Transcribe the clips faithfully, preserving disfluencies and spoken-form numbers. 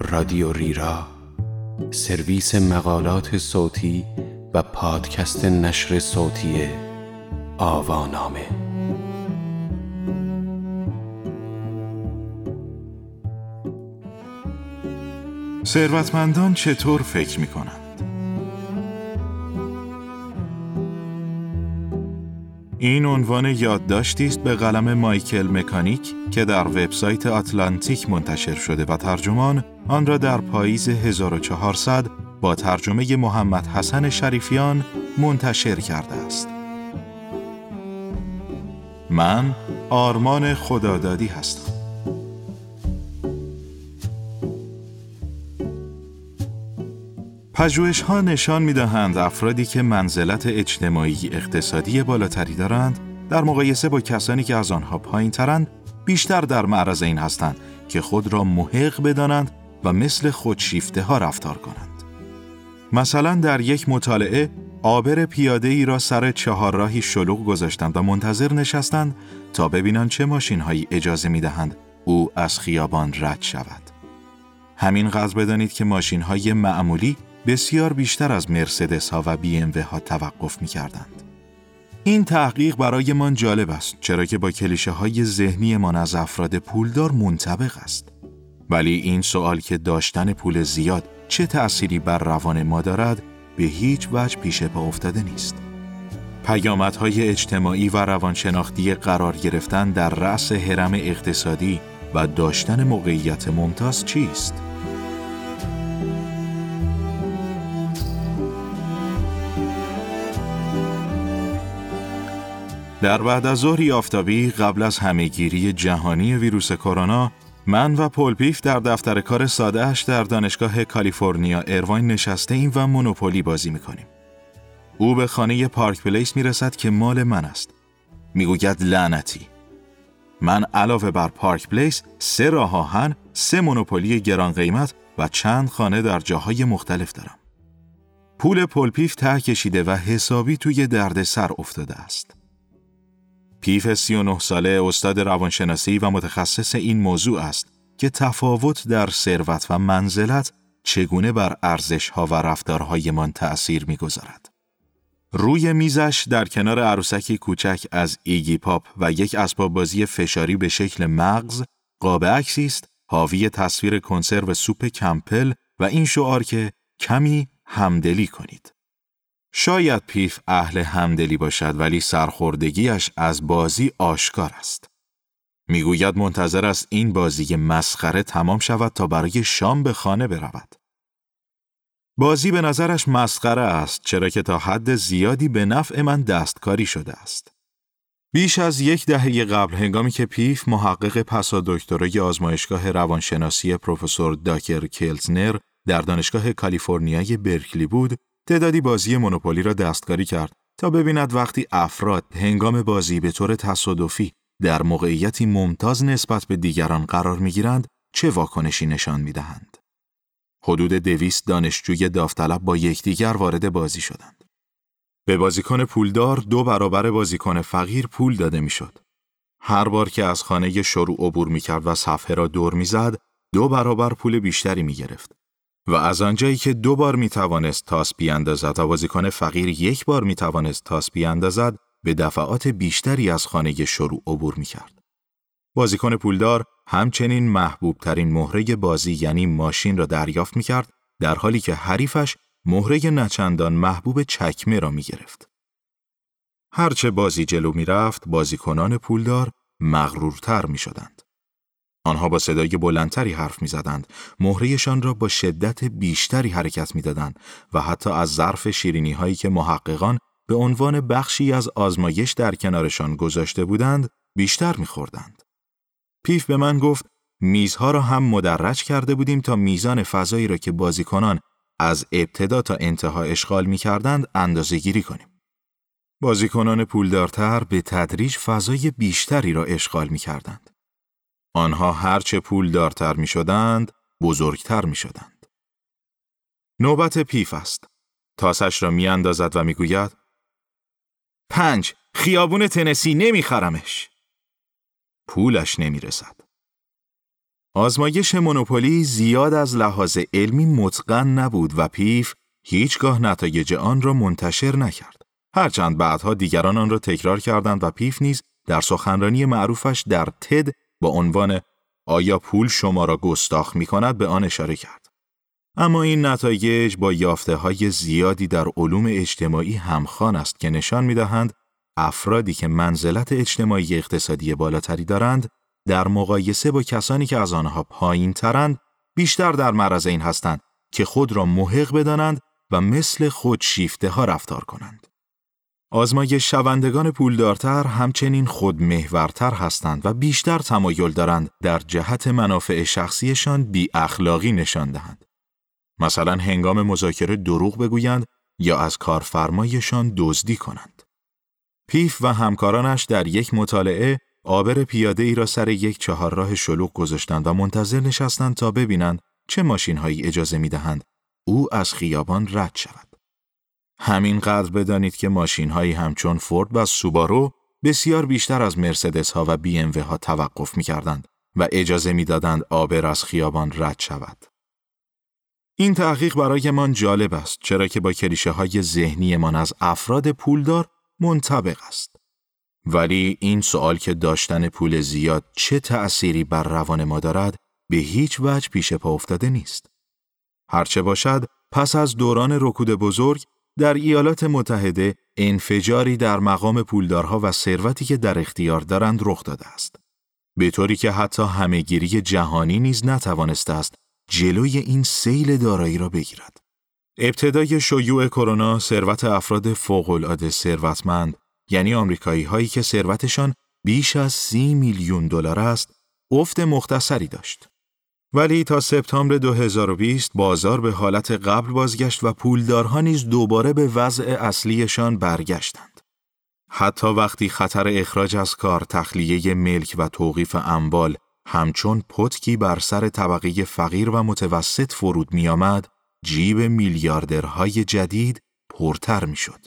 رادیو ریرا، سرویس مقالات صوتی و پادکست نشر صوتی آوانامه. ثروتمندان چطور فکر می‌کنند؟ این عنوان یادداشتی است به قلم مایکل مکانیک که در وبسایت آتلانتیک منتشر شده و ترجمان آن را در پاییز هزار و چهارصد با ترجمه محمد حسن شریفیان منتشر کرده است. من آرمان خدادادی هستم. پژوهش‌ها نشان می‌دهند افرادی که منزلت اجتماعی اقتصادی بالاتری دارند در مقایسه با کسانی که از آنها پایین‌ترند بیشتر در معرض این هستند که خود را محق بدانند و مثل خودشیفته‌ها رفتار کنند. مثلا در یک مطالعه عابر پیاده‌ای را سر چهارراهی شلوغ گذاشتند و منتظر نشستند تا ببینند چه ماشین‌هایی اجازه می‌دهند او از خیابان رد شود. همینقدر بدانید که ماشین‌های معمولی بسیار بیشتر از مرسدس ها و بی ام و ها توقف می کردند. این تحقیق برای من جالب است چرا که با کلیشه های ذهنی من از افراد پولدار منطبق است. ولی این سوال که داشتن پول زیاد چه تأثیری بر روان ما دارد به هیچ وجه پیش پا افتاده نیست. پیامدهای اجتماعی و روانشناختی قرار گرفتن در رأس هرم اقتصادی و داشتن موقعیت ممتاز چیست؟ در بعد از ظهری آفتابی قبل از همهگیری جهانی ویروس کرونا، من و پل پیف در دفتر کار ساده‌اش در دانشگاه کالیفرنیا ایرواین نشسته ایم و مونوپولی بازی می‌کنیم. او به خانه پارک پلیس می‌رسد که مال من است. می‌گوید لعنتی. من علاوه بر پارک پلیس سه راه آهن، سه مونوپولی گران قیمت و چند خانه در جاهای مختلف دارم. پول پل پیف ته کشیده و حسابی توی دردسر افتاده است. پیف سی و نه ساله استاد روانشناسی و متخصص این موضوع است که تفاوت در ثروت و منزلت چگونه بر ارزش‌ها و رفتارهایمان تأثیر می‌گذارد. روی میزش در کنار عروسکی کوچک از ایگی پاپ و یک اسباب بازی فشاری به شکل مغز، قاب عکسی است حاوی تصویر کنسرو سوپ کمپل و این شعار که کمی همدلی کنید. شاید پیف اهل همدلی باشد ولی سرخوردگیش از بازی آشکار است. میگوید منتظر است این بازی مسخره تمام شود تا برای شام به خانه برود. بازی به نظرش مسخره است چرا که تا حد زیادی به نفع من دستکاری شده است. بیش از یک دهه قبل هنگامی که پیف محقق پسادکترای آزمایشگاه روانشناسی پروفسور داکر کلزنر در دانشگاه کالیفرنیای برکلی بود، تعدادی بازی مونوپولی را دستکاری کرد تا ببیند وقتی افراد هنگام بازی به طور تصادفی در موقعیتی ممتاز نسبت به دیگران قرار می‌گیرند چه واکنشی نشان می‌دهند. حدود دویست دانشجوی داوطلب با یکدیگر وارد بازی شدند. به بازیکن پولدار دو برابر بازیکن فقیر پول داده می‌شد. هر بار که از خانه شروع عبور می‌کرد و صفحه را دور می‌زد، دو برابر پول بیشتری می‌گرفت. و از آنجایی که دو بار میتوانست تاس بیاندازد و بازیکن فقیر یک بار میتوانست تاس بیاندازد، به دفعات بیشتری از خانه شروع عبور میکرد. بازیکن پولدار همچنین محبوب ترین مهره بازی یعنی ماشین را دریافت میکرد، در حالی که حریفش مهره نچندان محبوب چکمه را میگرفت. هرچه بازی جلو میرفت، بازیکنان پولدار مغرورتر میشدند. آنها با صدای بلندتری حرف می‌زدند، مهره‌شان را با شدت بیشتری حرکت می‌دادند و حتی از ظرف شیرینی‌هایی که محققان به عنوان بخشی از آزمایش در کنارشان گذاشته بودند، بیشتر می‌خوردند. پیف به من گفت میزها را هم مدرج کرده بودیم تا میزان فضایی را که بازیکنان از ابتدا تا انتها اشغال می‌کردند اندازه‌گیری کنیم. بازیکنان پولدارتر به تدریج فضای بیشتری را اشغال می‌کردند. آنها هرچه پول دارتر می شدند، بزرگتر می شدند. نوبت پیف است. تاسش را می اندازد و می گوید پنج، خیابون تنسی نمی خرمش. پولش نمی رسد. آزمایش مونوپولی زیاد از لحاظ علمی متقن نبود و پیف هیچگاه نتایج آن را منتشر نکرد. هرچند بعدها دیگران آن را تکرار کردند و پیف نیز در سخنرانی معروفش در تد با عنوان آیا پول شما را گستاخ می کند به آن اشاره کرد. اما این نتایج با یافته‌های زیادی در علوم اجتماعی همخوان است که نشان می‌دهند افرادی که منزلت اجتماعی اقتصادی بالاتری دارند در مقایسه با کسانی که از آنها پایین‌ترند بیشتر در معرض این هستند که خود را محق بدانند و مثل خود شیفته‌ها رفتار کنند. آزمایش شوندگان پولدارتر همچنین خودمحورتر هستند و بیشتر تمایل دارند در جهت منافع شخصیشان بی اخلاقی نشان دهند. مثلا هنگام مذاکره دروغ بگویند یا از کارفرمایشان دزدی کنند. پیف و همکارانش در یک مطالعه عابر پیاده ای را سر یک چهارراه شلوغ گذاشتند و منتظر نشستند تا ببینند چه ماشین‌هایی اجازه می‌دهند او از خیابان رد شود. همین قدر بدانید که ماشین‌هایی همچون فورد و سوبارو بسیار بیشتر از مرسدس ها و بی ام و ها توقف می‌کردند و اجازه می‌دادند عابر از خیابان رد شود. این تحقیق برای من جالب است چرا که با کلیشه‌های ذهنیمان از افراد پولدار منطبق است. ولی این سوال که داشتن پول زیاد چه تأثیری بر روان ما دارد به هیچ وجه پیش پا افتاده نیست. هرچه باشد پس از دوران رکود بزرگ در ایالات متحده انفجاری در مقام پولدارها و ثروتی که در اختیار دارند رخ داده است. به طوری که حتی همه‌گیری جهانی نیز نتوانسته است جلوی این سیل دارایی را بگیرد. ابتدای شیوع کرونا ثروت افراد فوق‌العاده ثروتمند، یعنی آمریکایی هایی که ثروتشان بیش از سی میلیون دلار است، افت مختصری داشت. ولی تا سپتامبر دو هزار و بیست بازار به حالت قبل بازگشت و پولدارها نیز دوباره به وضع اصلیشان برگشتند. حتی وقتی خطر اخراج از کار، تخلیه ملک و توقیف اموال همچون پتکی بر سر طبقه فقیر و متوسط فرود می آمد، جیب میلیاردرهای جدید پرتر می شد.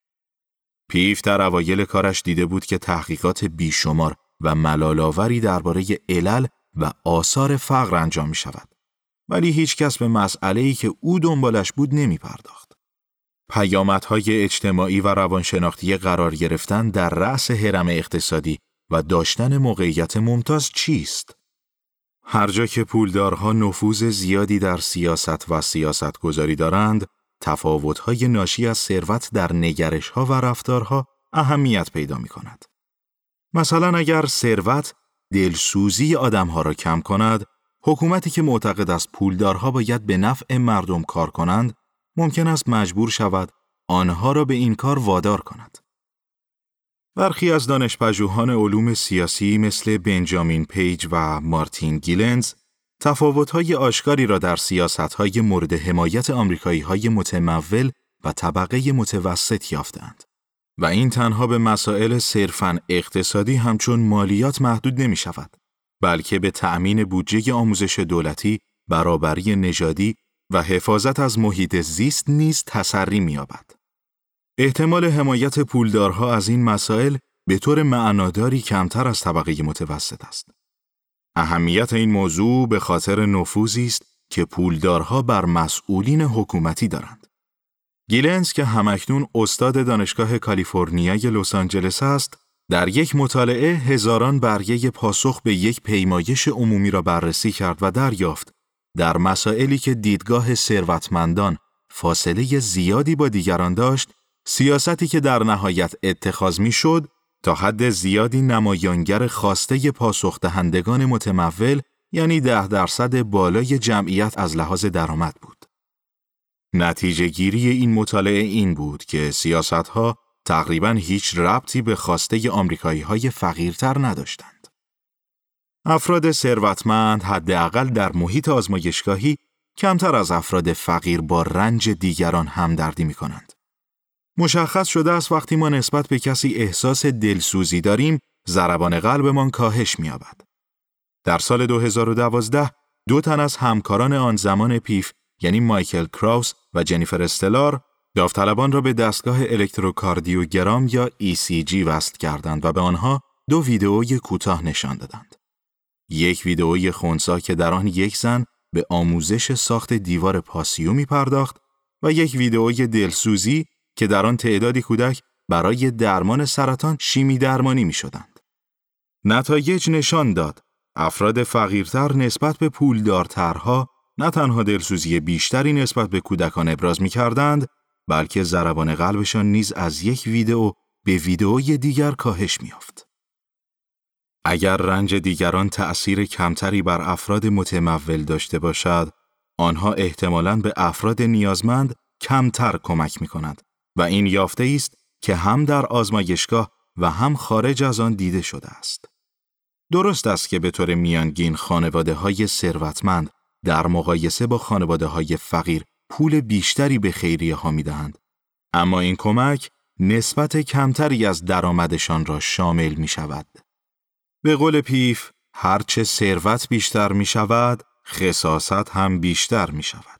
پیف در اوایل کارش دیده بود که تحقیقات بیشمار و ملال‌آوری درباره علل و آثار فقر انجام می شود. ولی هیچ کس به مسئله‌ای که او دنبالش بود نمی پرداخت. پیامدهای اجتماعی و روانشناختی قرار گرفتن در رأس هرم اقتصادی و داشتن موقعیت ممتاز چیست؟ هر جا که پولدارها نفوذ زیادی در سیاست و سیاستگذاری دارند، تفاوت‌های ناشی از ثروت در نگرش‌ها و رفتارها اهمیت پیدا می‌کند. مثلا اگر ثروت دلسوزی آدم‌ها را کم کند، حکومتی که معتقد است پولدارها باید به نفع مردم کار کنند، ممکن است مجبور شود آنها را به این کار وادار کند. برخی از دانشپژوهان علوم سیاسی مثل بنجامین پیج و مارتین گیلنز تفاوت‌های آشکاری را در سیاست‌های مورد حمایت آمریکایی‌های متمول و طبقه متوسط یافتند و این تنها به مسائل صرفاً اقتصادی همچون مالیات محدود نمی‌شود، بلکه به تأمین بودجه آموزش دولتی، برابری نژادی و حفاظت از محیط زیست نیز تسری می‌یابد. احتمال حمایت پولدارها از این مسائل به طور معناداری کمتر از طبقه متوسط است. اهمیت این موضوع به خاطر نفوذی است که پولدارها بر مسئولین حکومتی دارند. گیلنز که همکنون استاد دانشگاه کالیفرنیای لس آنجلس است، در یک مطالعه هزاران برگه پاسخ به یک پیمایش عمومی را بررسی کرد و دریافت در مسائلی که دیدگاه ثروتمندان فاصله زیادی با دیگران داشت، سیاستی که در نهایت اتخاذ می‌شد تا حد زیادی نمایانگر خواسته پاسخ دهندگان متمول، یعنی ده درصد بالای جمعیت از لحاظ درآمد بود. نتیجه گیری این مطالعه این بود که سیاست‌ها تقریباً هیچ ربطی به خواسته آمریکایی‌های فقیرتر نداشتند. افراد ثروتمند حداقل در محیط آزمایشگاهی کمتر از افراد فقیر با رنج دیگران همدردی می‌کنند. مشخص شده است وقتی ما نسبت به کسی احساس دلسوزی داریم، ضربان قلبمان کاهش می‌یابد. در سال دو هزار و دوازده دو تن از همکاران آن زمان پیف، یعنی مایکل کراوس و جنیفر استلار، داوطلبان را به دستگاه الکتروکاردیوگرام یا ای سی جی وصل کردند و به آنها دو ویدئوی کوتاه نشان دادند. یک ویدئوی خنثی که در آن یک زن به آموزش ساخت دیوار پاسیو می پرداخت و یک ویدئوی دلسوزی که در آن تعدادی کودک برای درمان سرطان شیمی درمانی می شدند. نتایج نشان داد افراد فقیرتر نسبت به پولدارترها نه تنها دلسوزی بیشتری نسبت به کودکان ابراز می کردند، بلکه ضربان قلبشان نیز از یک ویدئو به ویدئوی دیگر کاهش می یافت. اگر رنج دیگران تأثیر کمتری بر افراد متمول داشته باشد، آنها احتمالاً به افراد نیازمند کمتر کمک می کند و این یافته است که هم در آزمایشگاه و هم خارج از آن دیده شده است. درست است که به طور میانگین خانواده‌های ثروتمند در مقایسه با خانواده‌های فقیر پول بیشتری به خیریه‌ها می‌دهند، اما این کمک نسبت کمتری از درآمدشان را شامل می‌شود. به قول پیف، هرچه ثروت بیشتر می‌شود، خساست هم بیشتر می‌شود.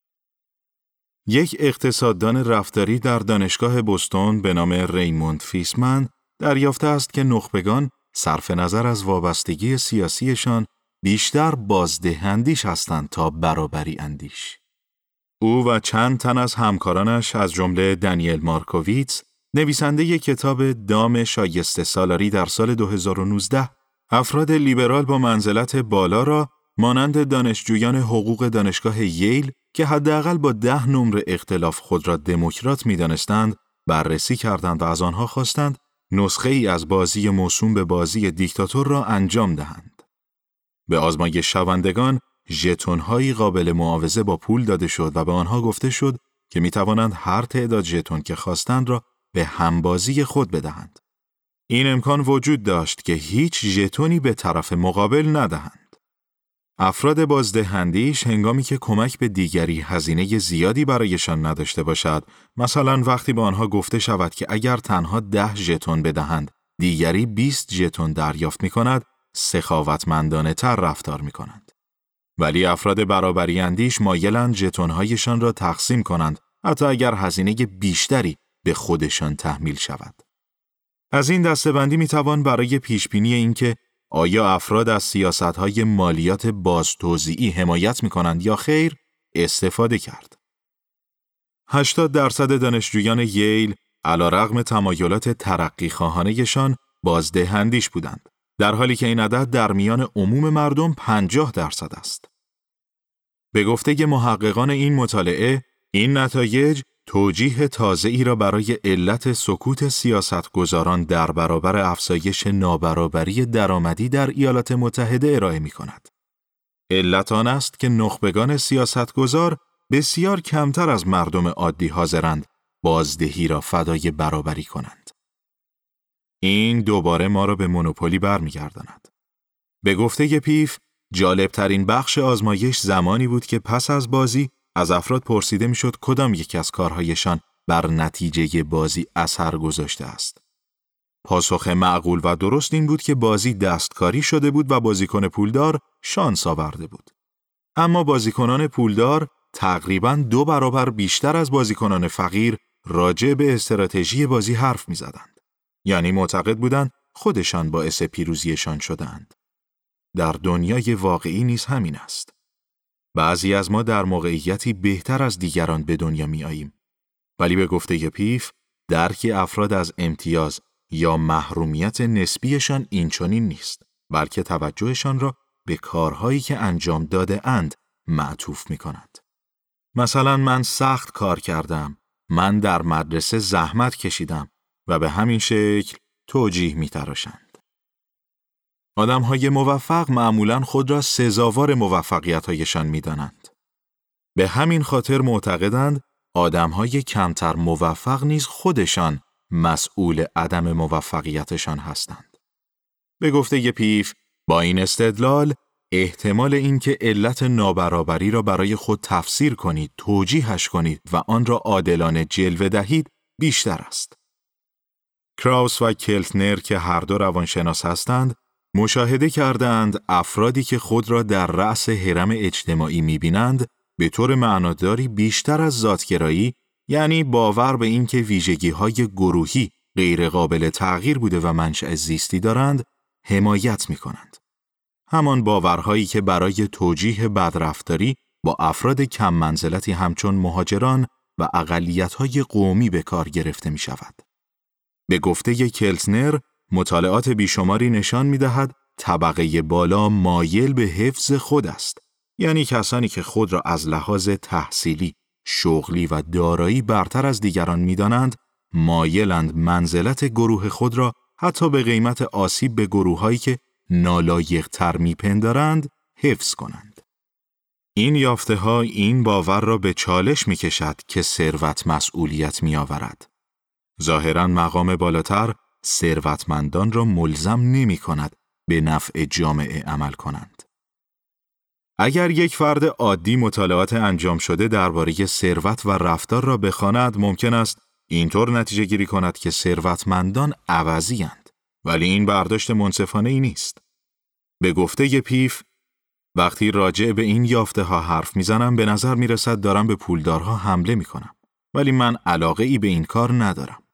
یک اقتصاددان رفتاری در دانشگاه بوستون به نام ریموند فیسمن دریافته است که نخبگان صرف نظر از وابستگی سیاسیشان بیشتر بازدهندیش هستند تا برابری اندیش. او و چند تن از همکارانش از جمله دانیل مارکوویتز، نویسنده کتاب دام شایسته سالاری در سال دو هزار و نوزده، افراد لیبرال با منزلت بالا را مانند دانشجویان حقوق دانشگاه ییل که حداقل با ده نمره اختلاف خود را دموکرات می‌دانستند، بررسی کردند و از آنها خواستند نسخه ای از بازی موسوم به بازی دیکتاتور را انجام دهند. به آزمایش شوندگان ژتون‌هایی قابل معاوضه با پول داده شد و به آنها گفته شد که می‌توانند هر تعداد ژتون که خواستند را به همبازی خود بدهند. این امکان وجود داشت که هیچ ژتونی به طرف مقابل ندهند. افراد بازدهندیش هنگامی که کمک به دیگری هزینه زیادی برایشان نداشته باشد، مثلا وقتی به آنها گفته شود که اگر تنها ده ژتون بدهند، دیگری بیست ژتون دریافت می کند، سخاوتمندانه تر رفتار می کنند. ولی افراد برابری اندیش مایلند ژتون‌هایشان را تقسیم کنند، حتی اگر هزینه بیشتری به خودشان تحمیل شود. از این دسته‌بندی می توان برای پیشبینی اینکه آیا افراد از سیاست‌های مالیات بازتوزیعی حمایت می‌کنند یا خیر استفاده کرد. هشتاد درصد دانشجویان ییل علیرغم تمایلات ترقی خواهانه‌شان بازدهندیش بودند، در حالی که این عدد در میان عموم مردم پنجاه درصد است. به گفته محققان این مطالعه، این نتایج توجیه تازه‌ای را برای علت سکوت سیاستگزاران در برابر افزایش نابرابری درآمدی در ایالات متحده ارائه می‌کند. علت آن است که نخبگان سیاستگزار بسیار کمتر از مردم عادی حاضرند بازدهی را فدای برابری کنند. این دوباره ما را به مونوپولی برمیگرداند. به گفته پیف، جالبترین بخش آزمایش زمانی بود که پس از بازی از افراد پرسیده میشد کدام یک از کارهایشان بر نتیجه بازی اثر گذاشته است. پاسخ معقول و درست این بود که بازی دستکاری شده بود و بازیکن پولدار شانس آورده بود. اما بازیکنان پولدار تقریباً دو برابر بیشتر از بازیکنان فقیر راجع به استراتژی بازی حرف می زدند. یعنی معتقد بودند خودشان باعث پیروزیشان شدند. در دنیای واقعی نیز همین است. بعضی از ما در موقعیتی بهتر از دیگران به دنیا می آییم. ولی به گفته پیف، درک افراد از امتیاز یا محرومیت نسبیشان اینچنین نیست، بلکه توجهشان را به کارهایی که انجام داده اند معطوف می کند. مثلا من سخت کار کردم، من در مدرسه زحمت کشیدم و به همین شکل توجیه می تراشند. آدم‌های موفق معمولاً خود را سزاوار موفقیت‌هایشان می‌دانند. به همین خاطر معتقدند آدم‌های کمتر موفق نیز خودشان مسئول عدم موفقیتشان هستند. به گفته پیف، با این استدلال احتمال اینکه علت نابرابری را برای خود تفسیر کنید، توجیهش کنید و آن را عادلانه جلوه دهید بیشتر است. کراوس و کلتنر که هر دو روانشناس هستند، مشاهده کردند افرادی که خود را در رأس هرم اجتماعی می‌بینند به طور معناداری بیشتر از ذاتگرایی، یعنی باور به این که ویژگی‌های گروهی غیر قابل تغییر بوده و منشأ زیستی دارند، حمایت می‌کنند. همان باورهایی که برای توجیه بدرفتاری با افراد کم منزلتی همچون مهاجران و اقلیت‌های قومی به کار گرفته می شود. به گفته کلتنر، مطالعات بیشماری نشان می دهد طبقه بالا مایل به حفظ خود است، یعنی کسانی که خود را از لحاظ تحصیلی، شغلی و دارایی برتر از دیگران می دانند، مایلند منزلت گروه خود را حتی به قیمت آسیب به گروه‌هایی که نالایق‌تر می‌پندارند حفظ کنند. این یافته‌ها این باور را به چالش می‌کشد که ثروت مسئولیت می‌آورد. ظاهراً مقام بالاتر ثروتمندان را ملزم نمی‌کند به نفع جامعه عمل کنند. اگر یک فرد عادی مطالعات انجام شده درباره ثروت و رفتار را بخواند، ممکن است اینطور نتیجه گیری کند که ثروتمندان عوضی اند، ولی این برداشت منصفانه ای نیست. به گفته پیف، وقتی راجع به این یافته ها حرف میزنم به نظر میرسد دارم به پولدارها حمله میکنم، ولی من علاقه ای به این کار ندارم.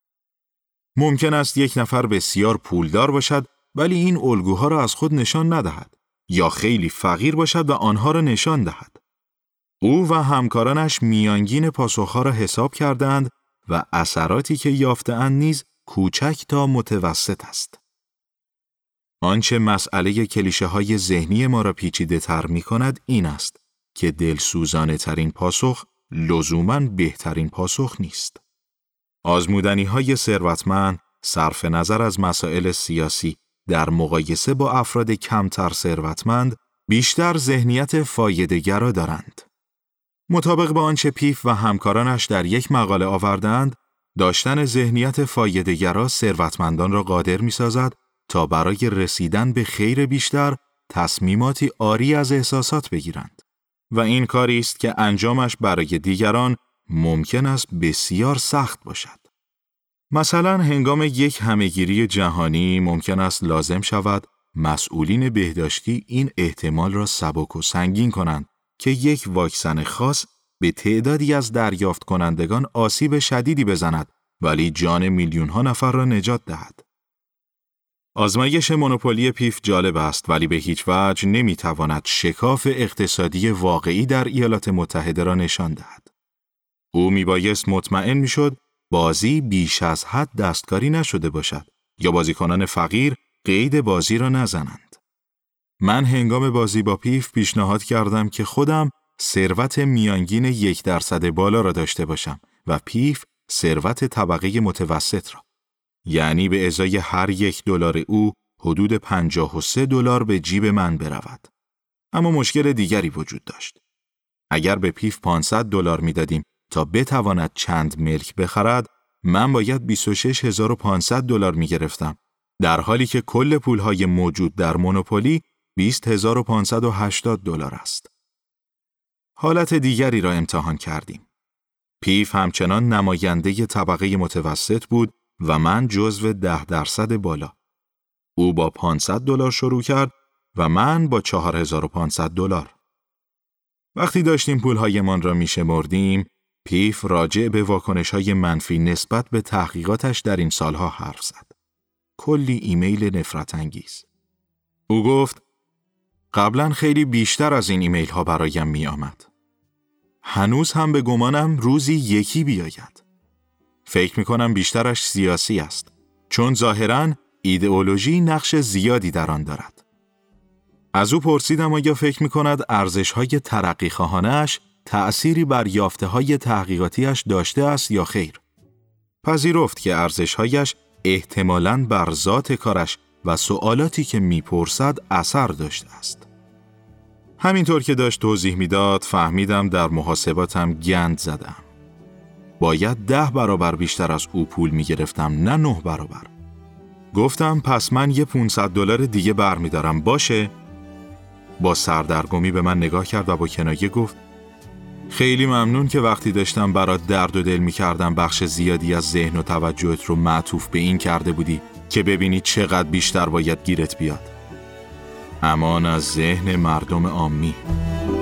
ممکن است یک نفر بسیار پولدار باشد ولی این الگوها را از خود نشان ندهد، یا خیلی فقیر باشد و آنها را نشان دهد. او و همکارانش میانگین پاسخها را حساب کردند و اثراتی که یافته‌اند نیز کوچک تا متوسط است. آنچه مسئله کلیشه‌های ذهنی ما را پیچیده تر می کند این است که دلسوزانه ترین پاسخ لزوماً بهترین پاسخ نیست. آزمودنی‌های ثروتمند صرف نظر از مسائل سیاسی در مقایسه با افراد کمتر ثروتمند بیشتر ذهنیت فایده‌گرا دارند. مطابق با آنچه پیف و همکارانش در یک مقاله آوردند، داشتن ذهنیت فایده‌گرا ثروتمندان را قادر می‌سازد تا برای رسیدن به خیر بیشتر تصمیماتی عاری از احساسات بگیرند و این کاری است که انجامش برای دیگران ممکن است بسیار سخت باشد. مثلا هنگام یک همهگیری جهانی ممکن است لازم شود مسئولین بهداشتی این احتمال را سبک و سنگین کنند که یک واکسن خاص به تعدادی از دریافت کنندگان آسیب شدیدی بزند ولی جان میلیون ها نفر را نجات دهد. آزمایش مونوپولی پیف جالب است ولی به هیچ وجه نمیتواند شکاف اقتصادی واقعی در ایالات متحده را نشان دهد. او میبایست مطمئن میشد بازی بیش از حد دستکاری نشده باشد یا بازیکنان فقیر قید بازی را نزنند. من هنگام بازی با پیف پیشنهاد کردم که خودم ثروت میانگین یک درصد بالا را داشته باشم و پیف ثروت طبقه متوسط را. یعنی به ازای هر یک دلار او حدود پنجاه و سه دلار به جیب من برود. اما مشکل دیگری وجود داشت. اگر به پیف پانصد دلار میدادیم تا بتواند چند ملک بخرد، من باید بیست و شش هزار و پانصد دلار میگرفتم، در حالی که کل پولهای موجود در مونوپولی بیست هزار و پانصد و هشتاد دلار است. حالت دیگری را امتحان کردیم. پیف همچنان نماینده طبقه متوسط بود و من جزو ده درصد بالا. او با پانصد دلار شروع کرد و من با چهار هزار و پانصد دلار. وقتی داشتیم پولهایمان را میشمردیم، پیف راجع به واکنش‌های منفی نسبت به تحقیقاتش در این سالها حرف زد. کلی ایمیل نفرت انگیز. او گفت قبلا خیلی بیشتر از این ایمیل ها برایم می آمد. هنوز هم به گمانم روزی یکی بیاید. فکر می کنم بیشترش سیاسی است، چون ظاهراً ایدئولوژی نقش زیادی در آن دارد. از او پرسیدم آیا فکر می کند ارزش‌های ترقی خواهانه‌اش تأثیری بر یافته‌های تحقیقاتیش داشته است یا خیر. پذیرفت که ارزش‌هایش احتمالاً بر ذات کارش و سوالاتی که میپرسد اثر داشته است. همینطور که داشت توضیح میداد فهمیدم در محاسباتم گند زدم. باید ده برابر بیشتر از او پول میگرفتم، نه نه برابر. گفتم پس من یه پانصد دلار دیگه برمیدارم باشه؟ با سردرگمی به من نگاه کرد و با کنایه گفت خیلی ممنون که وقتی داشتم برات درد و دل میکردم بخش زیادی از ذهن و توجهت رو معطوف به این کرده بودی که ببینی چقدر بیشتر باید گیرت بیاد. امان از ذهن مردم عامی.